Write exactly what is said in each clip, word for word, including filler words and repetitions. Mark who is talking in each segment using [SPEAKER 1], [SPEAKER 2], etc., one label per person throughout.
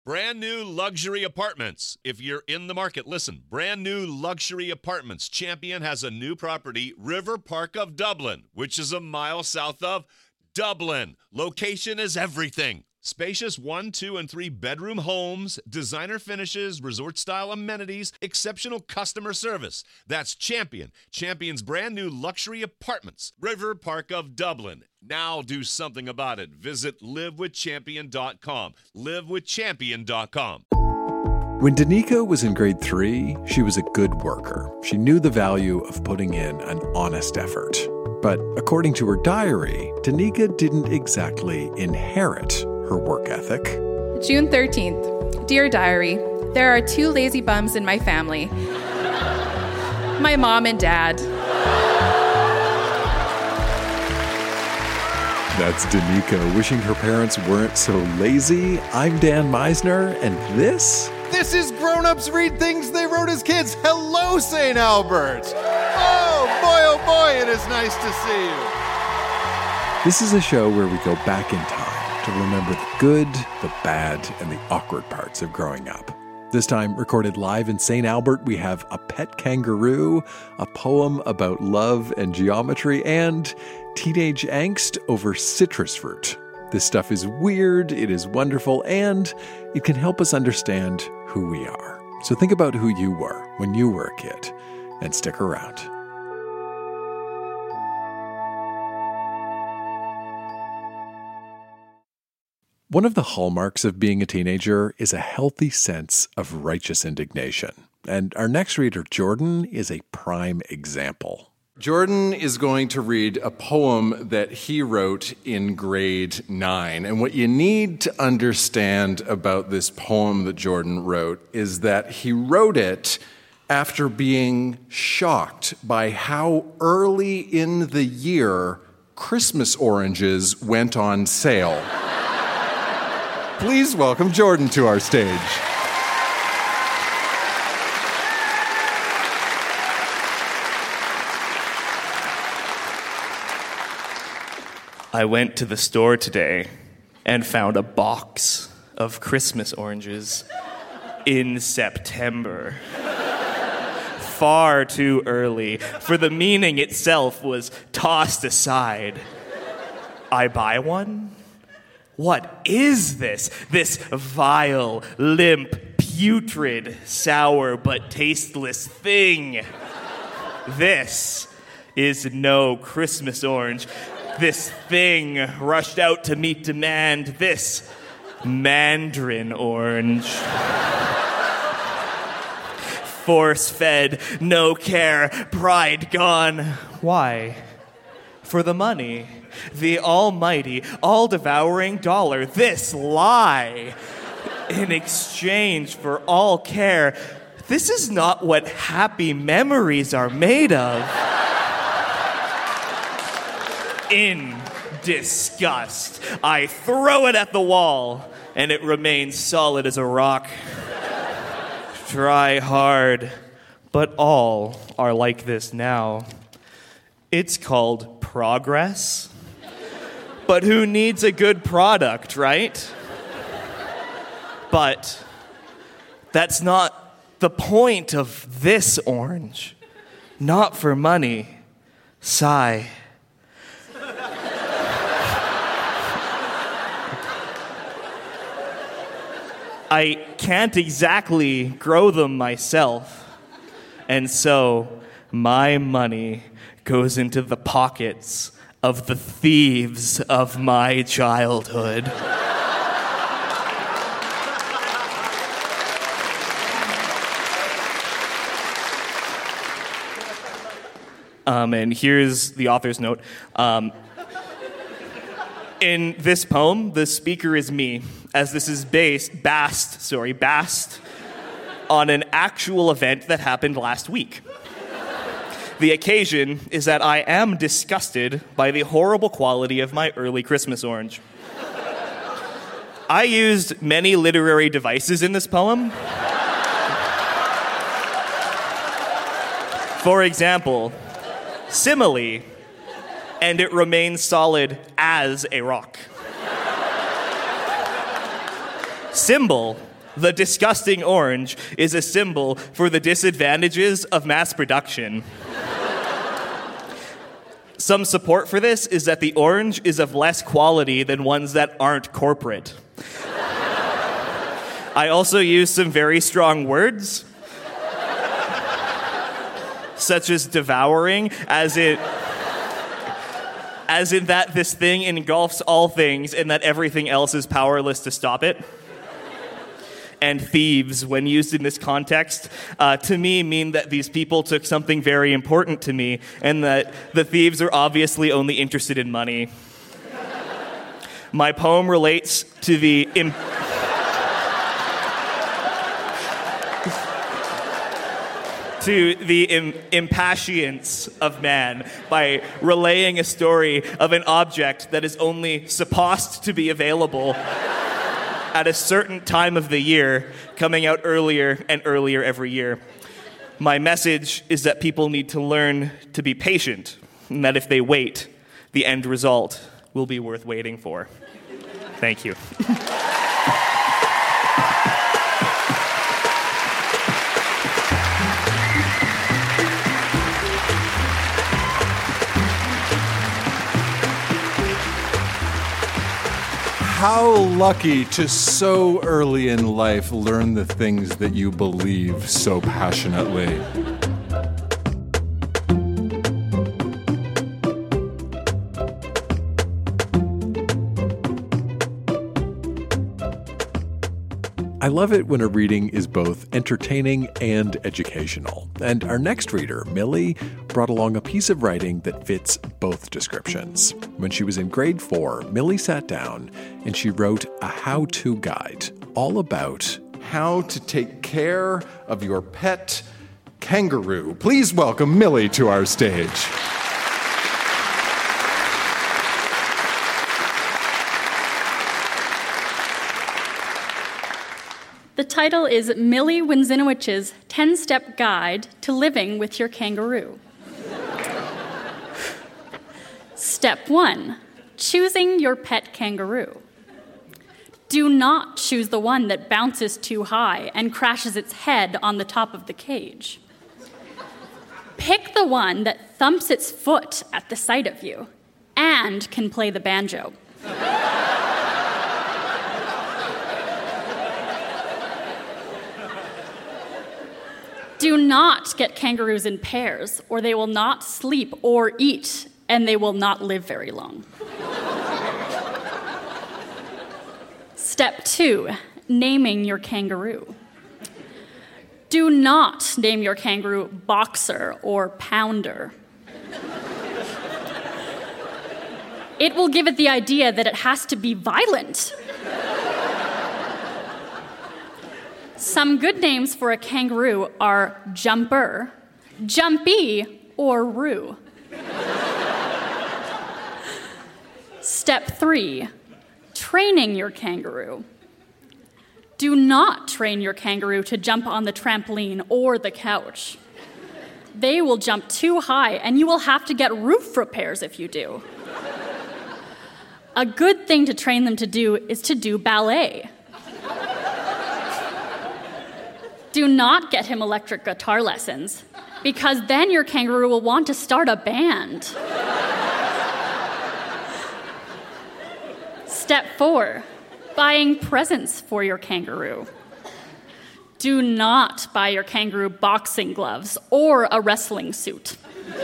[SPEAKER 1] Brand new luxury apartments. If you're in the market, listen. Brand new luxury apartments. Champion has a new property, River Park of Dublin, which is a mile south of Dublin. Location is everything. Spacious one, two, and three bedroom homes, designer finishes, resort-style amenities, exceptional customer service. That's Champion. Champion's brand new luxury apartments. River Park of Dublin. Now do something about it. Visit live with champion dot com. live with champion dot com.
[SPEAKER 2] When Danica was in grade three, she was a good worker. She knew the value of putting in an honest effort. But according to her diary, Danica didn't exactly inherit her work ethic.
[SPEAKER 3] June thirteenth. Dear Diary, there are two lazy bums in my family. My mom and dad.
[SPEAKER 2] That's Danica wishing her parents weren't so lazy. I'm Dan Meisner, and this...
[SPEAKER 4] This is Grown Ups Read Things They Wrote as Kids. Hello, Saint Albert. Oh, boy, oh, boy, it is nice to see you.
[SPEAKER 2] This is a show where we go back in time to remember the good, the bad, and the awkward parts of growing up. This time, recorded live in Saint Albert, we have a pet kangaroo, a poem about love and geometry, and teenage angst over citrus fruit. This stuff is weird, it is wonderful, and it can help us understand who we are. So think about who you were when you were a kid, and stick around. One of the hallmarks of being a teenager is a healthy sense of righteous indignation. And our next reader, Jordan, is a prime example.
[SPEAKER 4] Jordan is going to read a poem that he wrote in grade nine. And what you need to understand about this poem that Jordan wrote is that he wrote it after being shocked by how early in the year Christmas oranges went on sale. Please welcome Jordan to our stage.
[SPEAKER 5] I went to the store today and found a box of Christmas oranges in September. Far too early, for the meaning itself was tossed aside. I buy one? What is this? This vile, limp, putrid, sour, but tasteless thing. This is no Christmas orange. This thing rushed out to meet demand. This mandarin orange. Force-fed, no care, pride gone. Why? For the money. The almighty, all-devouring dollar. This lie. In exchange for all care. This is not what happy memories are made of. In disgust, I throw it at the wall, and it remains solid as a rock. Try hard, but all are like this now. It's called progress. But who needs a good product, right? But that's not the point of this orange. Not for money. Sigh. I can't exactly grow them myself, and so my money goes into the pockets of the thieves of my childhood. Um, and here's the author's note. Um, in this poem, the speaker is me, as this is based, based, sorry, based on an actual event that happened last week. The occasion is that I am disgusted by the horrible quality of my early Christmas orange. I used many literary devices in this poem. For example, simile, and it remains solid as a rock. Symbol, The disgusting orange is a symbol for the disadvantages of mass production. Some support for this is that the orange is of less quality than ones that aren't corporate. I also use some very strong words, such as devouring, as it, as in that this thing engulfs all things and that everything else is powerless to stop it. And thieves, when used in this context, uh, to me mean that these people took something very important to me and that the thieves are obviously only interested in money. My poem relates to the... Imp- to the im- impatience of man by relaying a story of an object that is only supposed to be available at a certain time of the year, coming out earlier and earlier every year. My message is that people need to learn to be patient, and that if they wait, the end result will be worth waiting for. Thank you.
[SPEAKER 4] How lucky to so early in life learn the things that you believe so passionately.
[SPEAKER 2] I love it when a reading is both entertaining and educational. And our next reader, Millie, brought along a piece of writing that fits both descriptions. When she was in grade four, Millie sat down and she wrote a how-to guide all about
[SPEAKER 4] how to take care of your pet kangaroo. Please welcome Millie to our stage.
[SPEAKER 6] The title is Millie Winzinowicz's ten-Step Guide to Living with Your Kangaroo. Step one, choosing your pet kangaroo. Do not choose the one that bounces too high and crashes its head on the top of the cage. Pick the one that thumps its foot at the sight of you and can play the banjo. Do not get kangaroos in pairs, or they will not sleep or eat, and they will not live very long. Step two, naming your kangaroo. Do not name your kangaroo Boxer or Pounder. It will give it the idea that it has to be violent. Some good names for a kangaroo are Jumper, Jumpy, or Roo. Step three, training your kangaroo. Do not train your kangaroo to jump on the trampoline or the couch. They will jump too high, and you will have to get roof repairs if you do. A good thing to train them to do is to do ballet. Do not get him electric guitar lessons, because then your kangaroo will want to start a band. Step four, buying presents for your kangaroo. Do not buy your kangaroo boxing gloves or a wrestling suit.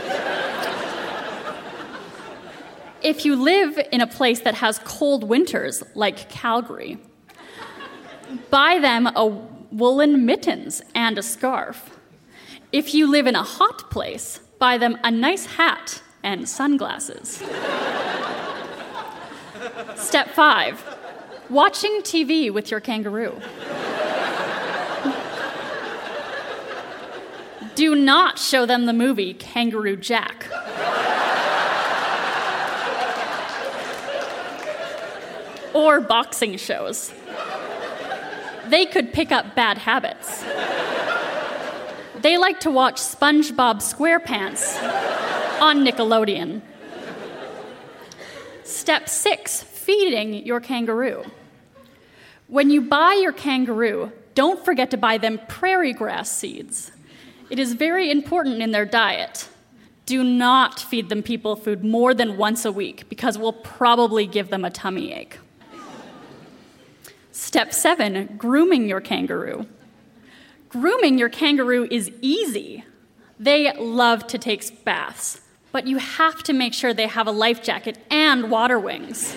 [SPEAKER 6] If you live in a place that has cold winters, like Calgary, buy them a woolen mittens and a scarf. If you live in a hot place, buy them a nice hat and sunglasses. Step five, watching T V with your kangaroo. Do not show them the movie Kangaroo Jack. Or boxing shows. They could pick up bad habits. They like to watch SpongeBob SquarePants on Nickelodeon. Step six, feeding your kangaroo. When you buy your kangaroo, don't forget to buy them prairie grass seeds. It is very important in their diet. Do not feed them people food more than once a week because we'll probably give them a tummy ache. Step seven, grooming your kangaroo. Grooming your kangaroo is easy. They love to take baths, but you have to make sure they have a life jacket and water wings.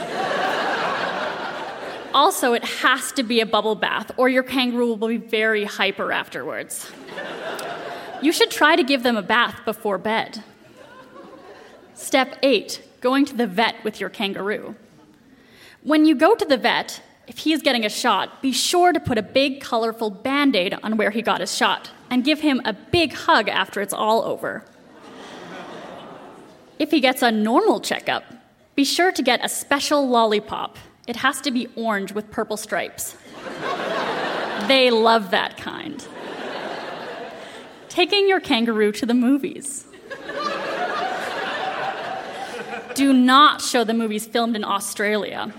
[SPEAKER 6] Also, it has to be a bubble bath, or your kangaroo will be very hyper afterwards. You should try to give them a bath before bed. Step eight, going to the vet with your kangaroo. When you go to the vet, if he is getting a shot, be sure to put a big, colorful Band-Aid on where he got his shot, and give him a big hug after it's all over. If he gets a normal checkup, be sure to get a special lollipop. It has to be orange with purple stripes. They love that kind. Taking your kangaroo to the movies. Do not show the movies filmed in Australia,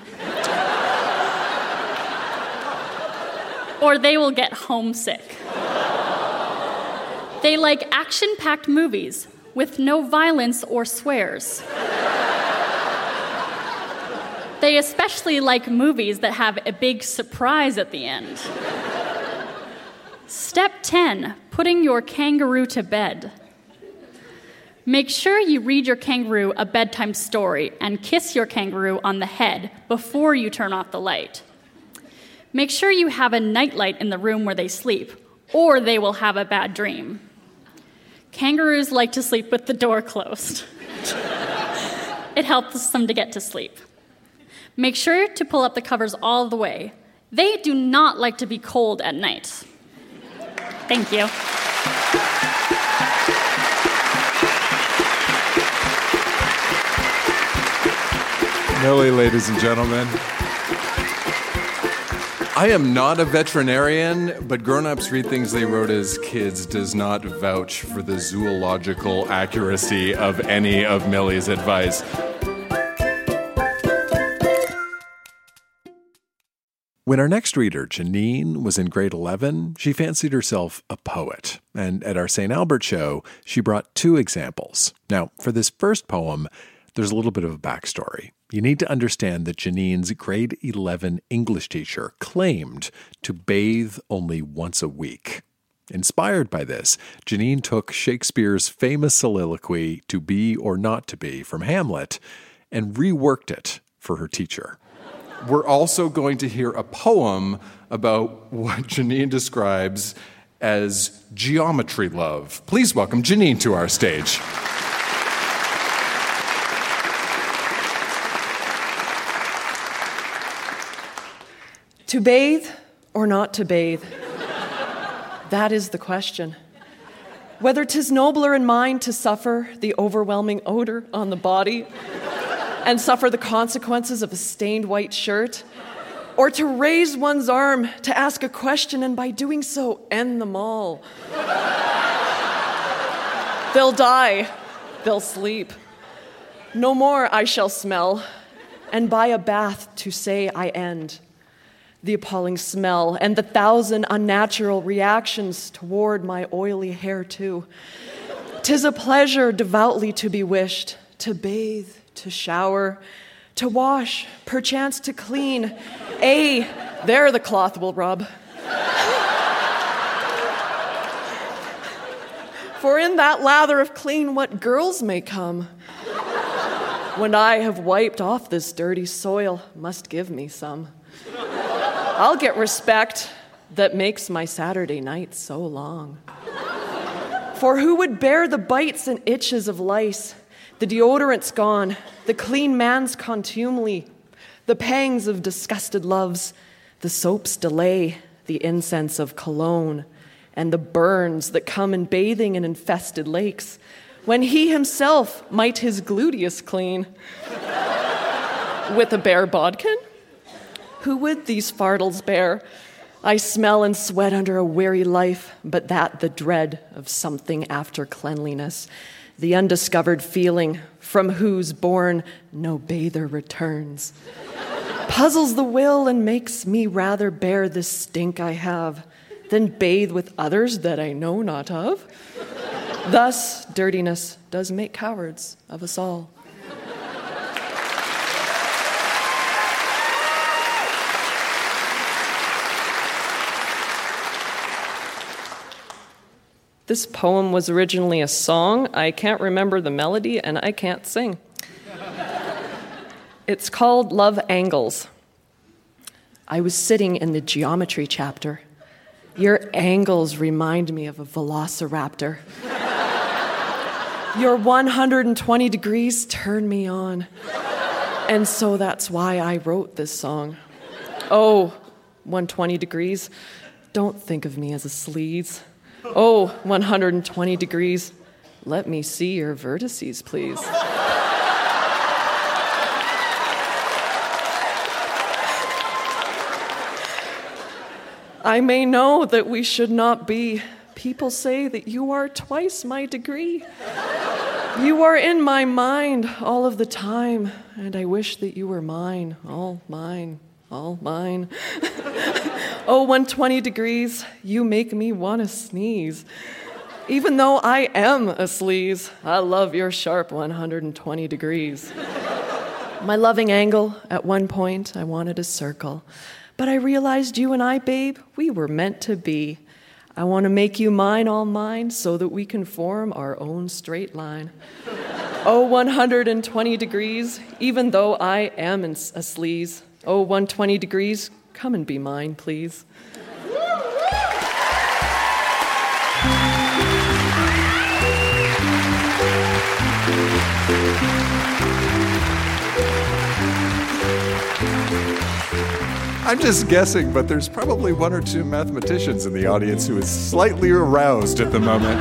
[SPEAKER 6] or they will get homesick. They like action-packed movies with no violence or swears. They especially like movies that have a big surprise at the end. Step ten, putting your kangaroo to bed. Make sure you read your kangaroo a bedtime story and kiss your kangaroo on the head before you turn off the light. Make sure you have a nightlight in the room where they sleep, or they will have a bad dream. Kangaroos like to sleep with the door closed. It helps them to get to sleep. Make sure to pull up the covers all the way. They do not like to be cold at night. Thank you.
[SPEAKER 4] Millie, ladies and gentlemen. I am not a veterinarian, but grown-ups read things they wrote as kids does not vouch for the zoological accuracy of any of Millie's advice.
[SPEAKER 2] When our next reader, Janine, was in grade eleven, she fancied herself a poet. And at our Saint Albert show, she brought two examples. Now, for this first poem, there's a little bit of a backstory. You need to understand that Janine's grade eleven English teacher claimed to bathe only once a week. Inspired by this, Janine took Shakespeare's famous soliloquy, "To be or not to be," from Hamlet, and reworked it for her teacher.
[SPEAKER 4] We're also going to hear a poem about what Janine describes as geometry love. Please welcome Janine to our stage.
[SPEAKER 7] To bathe or not to bathe? That is the question. Whether 'tis nobler in mind to suffer the overwhelming odor on the body and suffer the consequences of a stained white shirt, or to raise one's arm to ask a question and by doing so end them all. They'll die, they'll sleep. No more I shall smell, and by a bath to say I end. The appalling smell and the thousand unnatural reactions toward my oily hair too. 'Tis a pleasure devoutly to be wished, to bathe, to shower, to wash, perchance to clean. Ay, there the cloth will rub. For in that lather of clean what girls may come, when I have wiped off this dirty soil, must give me some. I'll get respect that makes my Saturday night so long. For who would bear the bites and itches of lice, the deodorant's gone, the clean man's contumely, the pangs of disgusted loves, the soap's delay, the incense of cologne, and the burns that come in bathing in infested lakes, when he himself might his gluteus clean with a bare bodkin? Who would these fardels bear? I smell and sweat under a weary life, but that the dread of something after cleanliness, the undiscovered feeling from whose bourne no bather returns. puzzles the will and makes me rather bear this stink I have than bathe with others that I know not of. Thus, dirtiness does make cowards of us all. This poem was originally a song. I can't remember the melody, and I can't sing. It's called Love Angles. I was sitting in the geometry chapter. Your angles remind me of a velociraptor. Your one hundred twenty degrees turn me on. And so that's why I wrote this song. Oh, one hundred twenty degrees, don't think of me as a sleaze. Oh, one hundred twenty degrees, let me see your vertices, please. I may know that we should not be. People say that you are twice my degree. You are in my mind all of the time, and I wish that you were mine, all mine, all mine. Oh, one hundred twenty degrees, you make me want to sneeze. Even though I am a sleaze, I love your sharp one hundred twenty degrees. My loving angle, at one point, I wanted a circle. But I realized you and I, babe, we were meant to be. I want to make you mine, all mine, so that we can form our own straight line. Oh, one hundred twenty degrees, even though I am a sleaze. Oh, one hundred twenty degrees, come and be mine, please.
[SPEAKER 2] I'm just guessing, but there's probably one or two mathematicians in the audience who is slightly aroused at the moment.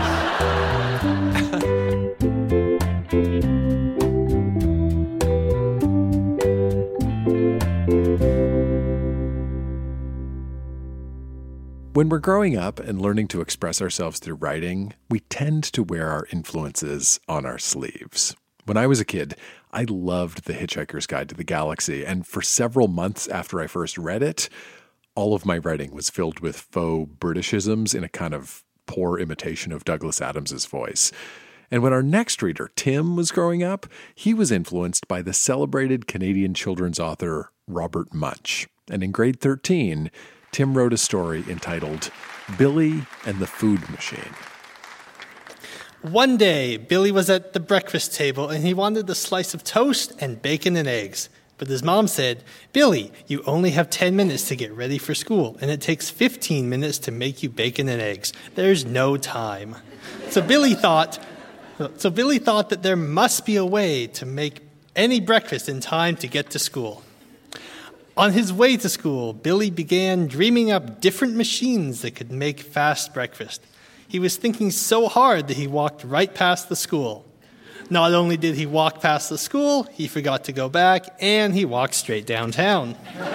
[SPEAKER 2] When we're growing up and learning to express ourselves through writing, we tend to wear our influences on our sleeves. When I was a kid, I loved The Hitchhiker's Guide to the Galaxy, and for several months after I first read it, all of my writing was filled with faux Britishisms in a kind of poor imitation of Douglas Adams's voice. And when our next reader, Tim, was growing up, he was influenced by the celebrated Canadian children's author Robert Munsch. And in grade thirteen, Tim wrote a story entitled Billy and the Food Machine.
[SPEAKER 8] One day, Billy was at the breakfast table and he wanted a slice of toast and bacon and eggs. But his mom said, "Billy, you only have ten minutes to get ready for school, and it takes fifteen minutes to make you bacon and eggs. There's no time." So Billy thought, so Billy thought that there must be a way to make any breakfast in time to get to school. On his way to school, Billy began dreaming up different machines that could make fast breakfast. He was thinking so hard that he walked right past the school. Not only did he walk past the school, he forgot to go back, and he walked straight downtown.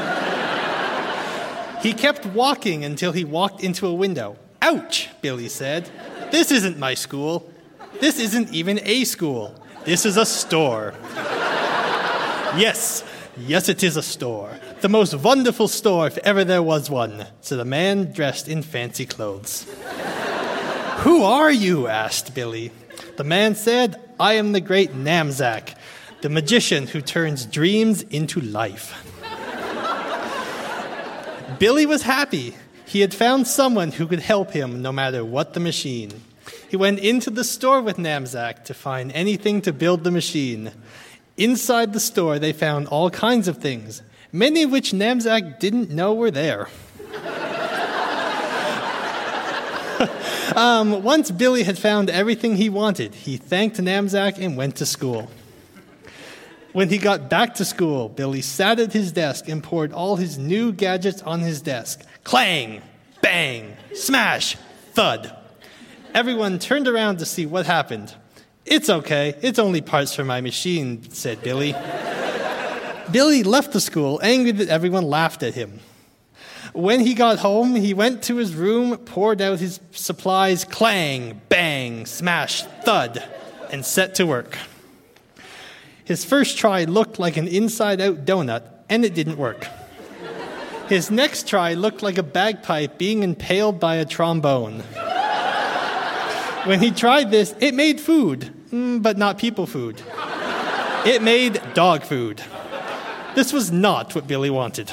[SPEAKER 8] He kept walking until he walked into a window. "Ouch," Billy said. "This isn't my school. This isn't even a school. This is a store." Yes, yes, it is a store. The most wonderful store if ever there was one, said a man dressed in fancy clothes. "Who are you?" asked Billy. The man said, "I am the great Namzak, the magician who turns dreams into life." Billy was happy. He had found someone who could help him no matter what the machine. He went into the store with Namzak to find anything to build the machine. Inside the store, they found all kinds of things, many of which Namzak didn't know were there. um, once Billy had found everything he wanted, he thanked Namzak and went to school. When he got back to school, Billy sat at his desk and poured all his new gadgets on his desk. Clang, bang, smash, thud. Everyone turned around to see what happened. "It's okay, it's only parts for my machine," said Billy. Billy left the school, angry that everyone laughed at him. When he got home, he went to his room, poured out his supplies, clang, bang, smash, thud, and set to work. His first try looked like an inside-out donut, and it didn't work. His next try looked like a bagpipe being impaled by a trombone. When he tried this, it made food, mm, but not people food. It made dog food. This was not what Billy wanted.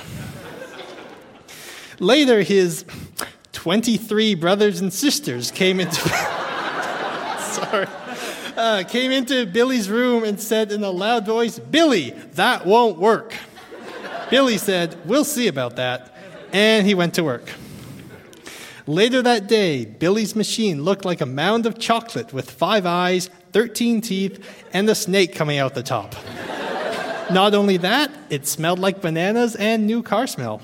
[SPEAKER 8] Later, his twenty-three brothers and sisters came into sorry, uh, came into Billy's room and said in a loud voice, "Billy, that won't work." Billy said, "We'll see about that," and he went to work. Later that day, Billy's machine looked like a mound of chocolate with five eyes, thirteen teeth, and a snake coming out the top. Not only that, it smelled like bananas and new car smell.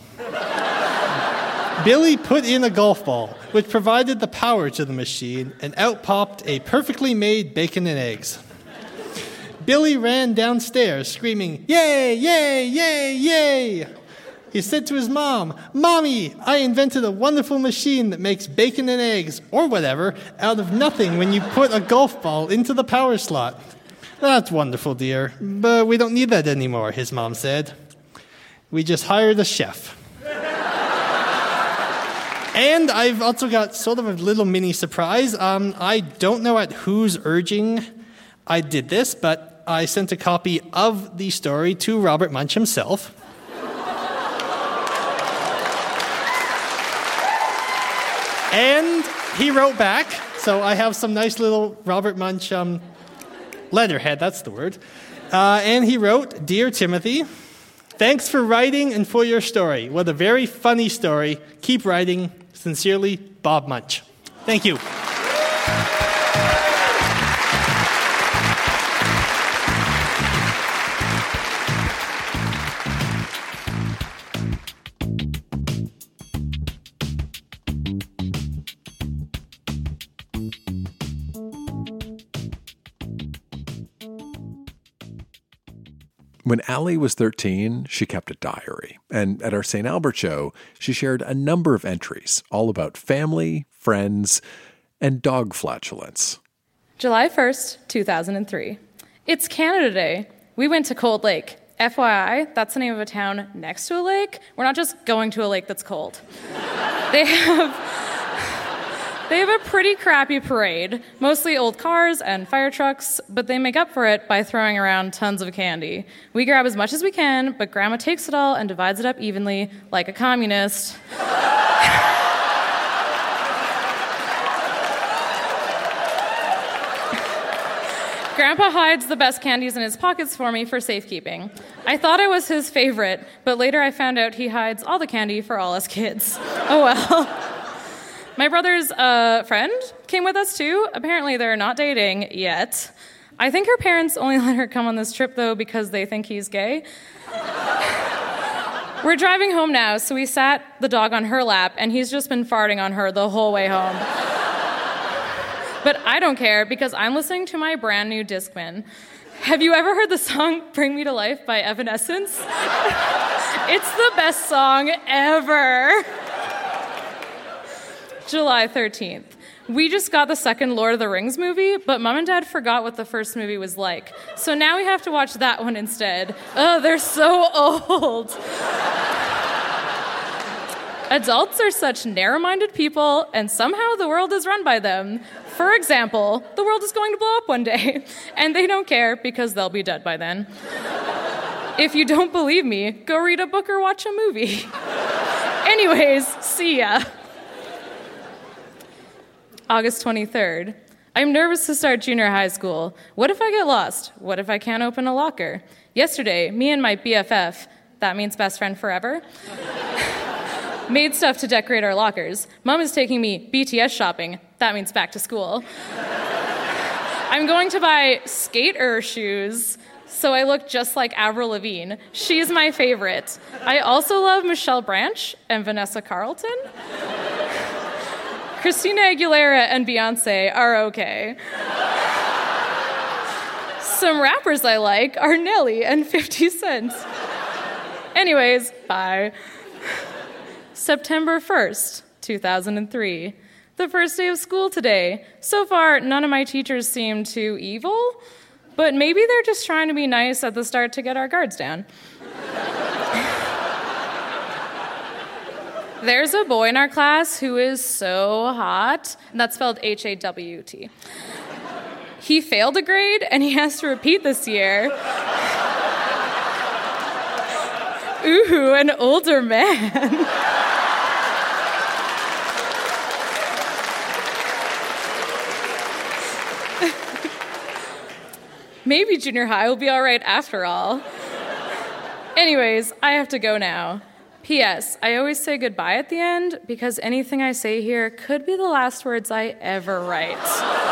[SPEAKER 8] Billy put in a golf ball, which provided the power to the machine, and out popped a perfectly made bacon and eggs. Billy ran downstairs screaming, "Yay, yay, yay, yay!" He said to his mom, "Mommy, I invented a wonderful machine that makes bacon and eggs, or whatever, out of nothing when you put a golf ball into the power slot." "That's wonderful, dear, but we don't need that anymore," his mom said. "We just hired a chef." And I've also got sort of a little mini surprise. Um, I don't know at whose urging I did this, but I sent a copy of the story to Robert Munsch himself. And he wrote back, so I have some nice little Robert Munsch um, letterhead, that's the word. Uh, and he wrote, "Dear Timothy, thanks for writing and for your story. What a very funny story. Keep writing. Sincerely, Bob Munsch." Thank you.
[SPEAKER 2] When Allie was thirteen, she kept a diary. And at our Saint Albert show, she shared a number of entries, all about family, friends, and dog flatulence.
[SPEAKER 3] July first, two thousand three. It's Canada Day. We went to Cold Lake. F Y I, that's the name of a town next to a lake. We're not just going to a lake that's cold. They have... They have a pretty crappy parade, mostly old cars and fire trucks, but they make up for it by throwing around tons of candy. We grab as much as we can, but Grandma takes it all and divides it up evenly, like a communist. Grandpa hides the best candies in his pockets for me for safekeeping. I thought I was his favorite, but later I found out he hides all the candy for all us kids. Oh well. My brother's uh, friend came with us too. Apparently they're not dating yet. I think her parents only let her come on this trip though because they think he's gay. We're driving home now, so we sat the dog on her lap and he's just been farting on her the whole way home. But I don't care because I'm listening to my brand new Discman. Have you ever heard the song Bring Me to Life by Evanescence? It's the best song ever. July thirteenth. We just got the second Lord of the Rings movie, but Mom and Dad forgot what the first movie was like. So now we have to watch that one instead. Oh, they're so old. Adults are such narrow-minded people, and somehow the world is run by them. For example, the world is going to blow up one day, and they don't care because they'll be dead by then. If you don't believe me, go read a book or watch a movie. Anyways, see ya. August twenty-third. I'm nervous to start junior high school. What if I get lost? What if I can't open a locker? Yesterday, me and my B F F, that means best friend forever, made stuff to decorate our lockers. Mom is taking me B T S shopping. That means back to school. I'm going to buy skater shoes so I look just like Avril Lavigne. She's my favorite. I also love Michelle Branch and Vanessa Carlton. Christina Aguilera and Beyonce are okay. Some rappers I like are Nelly and fifty cent. Anyways, bye. September first, two thousand three. The first day of school today. So far, none of my teachers seem too evil, but maybe they're just trying to be nice at the start to get our guards down. There's a boy in our class who is so hot, and that's spelled H A W T. He failed a grade, and he has to repeat this year. Ooh, an older man. Maybe junior high will be all right after all. Anyways, I have to go now. P S. I always say goodbye at the end because anything I say here could be the last words I ever write.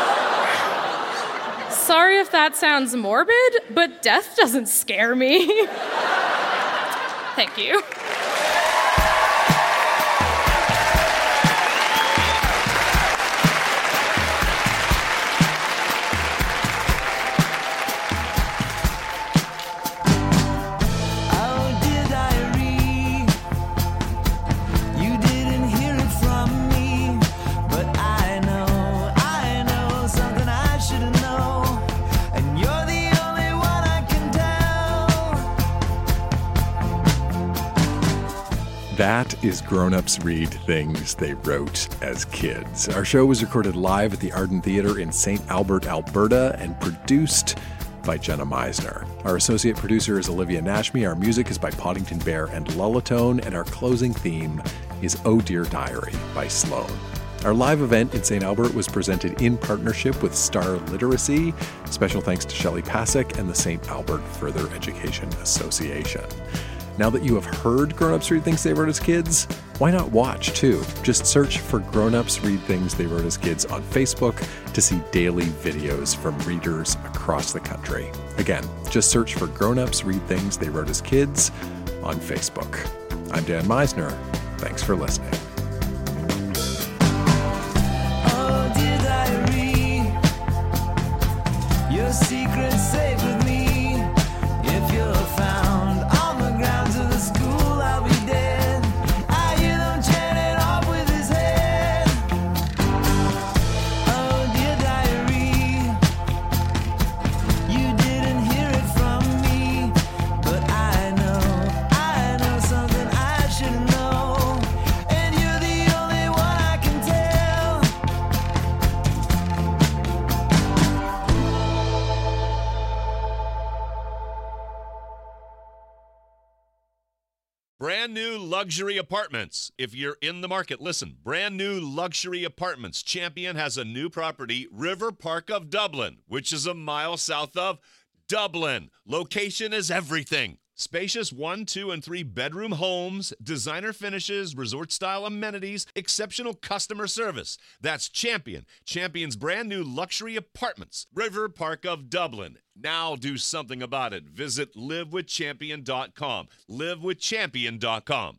[SPEAKER 3] Sorry if that sounds morbid, but death doesn't scare me. Thank you.
[SPEAKER 2] That is Grown Ups Read Things They Wrote as Kids. Our show was recorded live at the Arden Theatre in Saint Albert, Alberta, and produced by Jenna Meisner. Our associate producer is Olivia Nashmi. Our music is by Poddington Bear and Lullatone, and our closing theme is Oh Dear Diary by Sloan. Our live event in Saint Albert was presented in partnership with Star Literacy. Special thanks to Shelley Pasek and the Saint Albert Further Education Association. Now that you have heard Grown Ups Read Things They Wrote as Kids, why not watch too? Just search for Grown Ups Read Things They Wrote as Kids on Facebook to see daily videos from readers across the country. Again, just search for Grown Ups Read Things They Wrote as Kids on Facebook. I'm Dan Meisner. Thanks for listening.
[SPEAKER 9] Oh, dear diary, your secret's safe with me. If you're found on the grounds of the school, I'll be dead. I hear them chanting off with his head. Oh, dear diary, you didn't hear it from me, but I know, I know something I should know, and you're the only one I can tell.
[SPEAKER 1] Brand new luxury apartments. If you're in the market, listen. Brand new luxury apartments. Champion has a new property, River Park of Dublin, which is a mile south of Dublin. Location is everything. Spacious one, two, and three bedroom homes, designer finishes, resort-style amenities, exceptional customer service. That's Champion. Champion's brand new luxury apartments, River Park of Dublin. Now do something about it. Visit live with champion dot com. live with champion dot com.